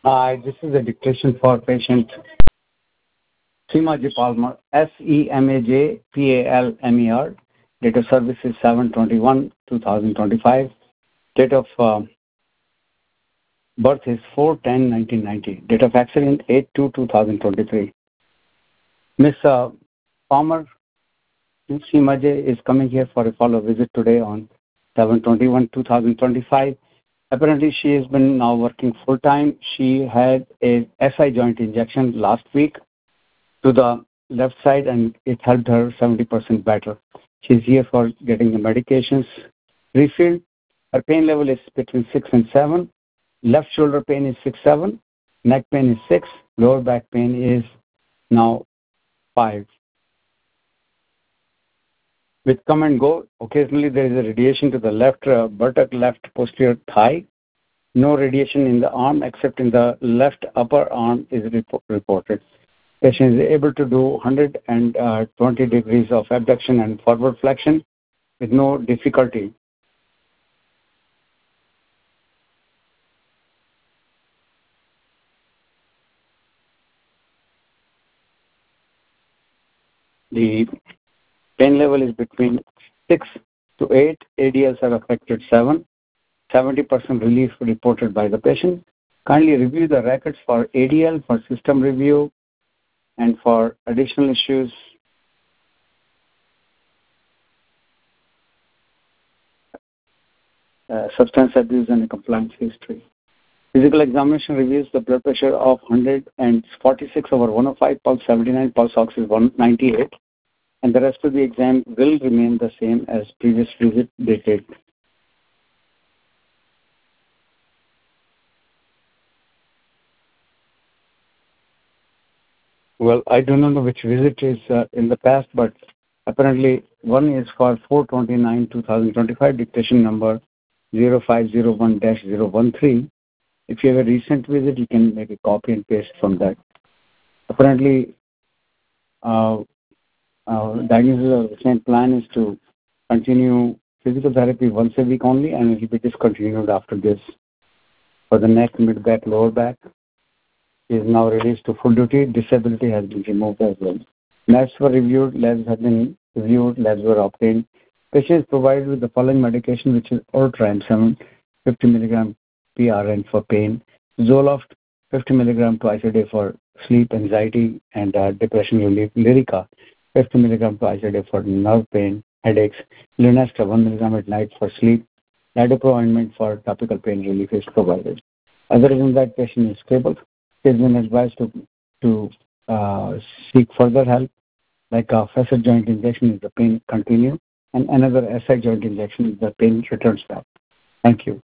Hi, this is a dictation for patient Seema J. Palmer, SEMAJPALMER. Date of service is 7/21/2025. Date of birth is 4/10/1990. Date of accident 8/2/2023. Miss Palmer, Seema J. is coming here for a follow-up visit today on 7/21/2025. Apparently, she has been now working full-time. She had a SI joint injection last week to the left side, and it helped her 70% better. She's here for getting the medications refilled. Her pain level is between 6 and 7. Left shoulder pain is 6, 7. Neck pain is 6. Lower back pain is now 5. With come and go, occasionally there is a radiation to the left buttock, left posterior thigh. No radiation in the arm except in the left upper arm is reported. Patient is able to do 120 degrees of abduction and forward flexion with no difficulty. The pain level is between 6 to 8. ADLs are affected 7. 70% relief reported by the patient. Kindly review the records for ADL, for system review, and for additional issues. Substance abuse and a compliance history. Physical examination reviews the blood pressure of 146/105, pulse 79, pulse ox is 198, and the rest of the exam will remain the same as previous visit dated. Well, I do not know which visit is in the past, but apparently one is for 4/29/2025, dictation number 0501-013. If you have a recent visit, you can make a copy and paste from that. Apparently, diagnosis of the same plan is to continue physical therapy once a week only, and it will be discontinued after this. For the neck, mid-back, lower back, he is now released to full duty. Disability has been removed as well. Labs were reviewed, labs have been reviewed, labs were obtained. Patient is provided with the following medication, which is Ultram 50 mg PRN for pain, Zoloft 50 mg twice a day for sleep, anxiety, and depression relief, Lyrica 50 mg twice a day for nerve pain, headaches, Lunesta 1 mg at night for sleep, Lidocro ointment for topical pain relief is provided. Other than that, patient is stable. He has been advised to seek further help, like a facet joint injection if the pain continue, and another SI joint injection if the pain returns back. Thank you.